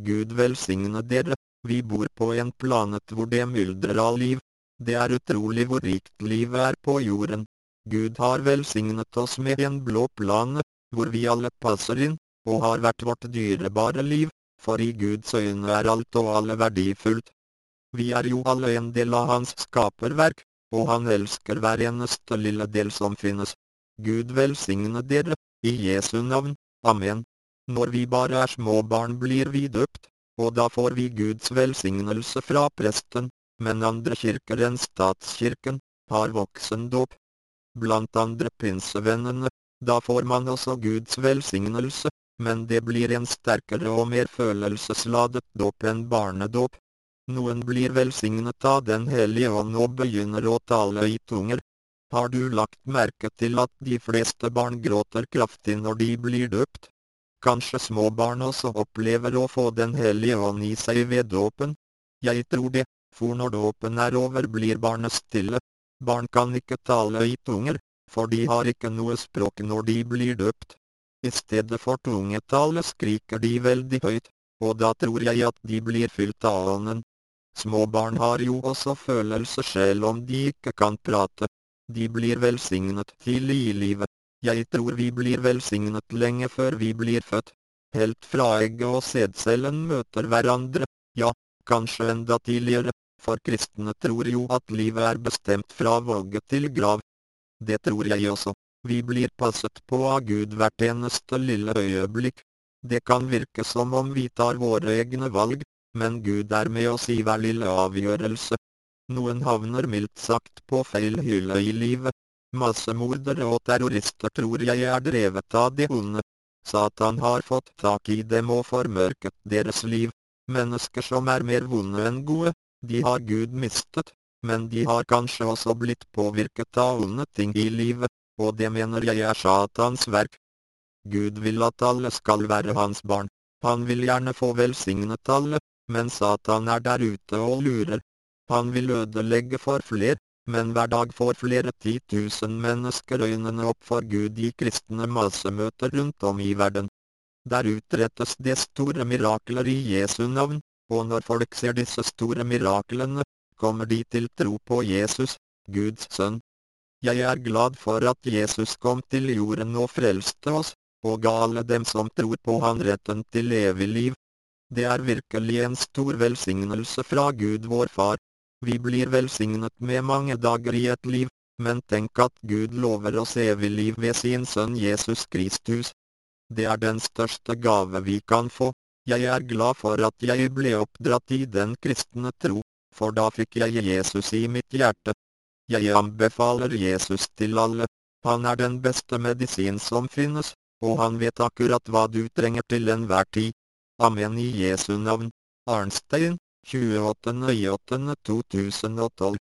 Gud velsigne dere. Vi bor på en planet hvor det myldrer av liv. Det er utrolig hvor rikt livet er på jorden. Gud har velsignet oss med en blå planet, hvor vi alle passer inn, og har vært vårt dyrebare liv, for i Guds øyne er alt og alle verdifullt. Vi er jo alle en del av hans skaperverk, og han elsker hver eneste lille del som finnes. Gud velsigne dere, i Jesu navn, amen. Når vi bare er små barn blir vi døpt, og da får vi Guds velsignelse fra presten, men andre kirker enn statskirken har voksendåp. Blant andre pinsevennene, da får man også Guds velsignelse, men det blir en sterkere og mer følelsesladet dåp enn barnedåp. Noen blir velsignet av Den hellige ånd og begynner å tale i tunger. Har du lagt merke til at de fleste barn gråter kraftig når de blir døpt? Kanskje små barn også opplever å få Den hellige ånd i seg ved dåpen? Jeg tror det, for når dåpen er over blir barnet stille. Barn kan ikke tale i tunger, for de har ikke noe språk når de blir døpt. I stedet for tungetale skriker de veldig høyt, og da tror jeg at de blir fylt av ånden. Små barn har jo også følelser selv om de ikke kan prate. De blir velsignet tidlig i livet. Jeg tror vi blir velsignet lenge før vi blir født. Helt fra egget og sædcellen møter hverandre, ja, kanskje enda tidligere, for kristne tror jo at livet er bestemt fra vogge til grav. Det tror jeg også. Vi blir passet på av Gud hvert eneste lille øyeblikk. Det kan virke som om vi tar våre egne valg, men Gud er med oss i hver lille avgjørelse. Noen havner mildt sagt på feil hylle i livet. Massemordere og terrorister tror jeg er drevet av det onde. Satan har fått tak i dem og formørket deres liv. Mennesker som er mer vonde enn gode, de har Gud mistet, men de har kanskje også blitt påvirket av onde ting i livet, og det mener jeg er Satans verk. Gud vil at alle skal være hans barn. Han vil gjerne få velsignet alle, men Satan er der ute og lurer. Han vil ødelegge for flere, men hver dag får flere 10 000 mennesker øynene opp for Gud i kristne massemøter rundt om i verden. Der utrettes det store mirakler i Jesu navn, og når folk ser disse store miraklene, kommer de til tro på Jesus, Guds sønn. Jeg er glad for at Jesus kom til jorden og frelste oss, og ga alle dem som tror på han retten til evig liv. Det er virkelig en stor velsignelse fra Gud vår far. Vi blir velsignet med mange dager i et liv, men tenk at Gud lover oss evig liv ved sin sønn Jesus Kristus. Det er den største gave vi kan få. Jeg er glad for at jeg ble oppdratt i den kristne tro, for da fikk jeg Jesus i mitt hjerte. Jeg anbefaler Jesus til alle. Han er den beste medisin som finnes, og han vet akkurat hva du trenger til enhver tid. Amen i Jesu navn. Arnstein, 28.08.2012.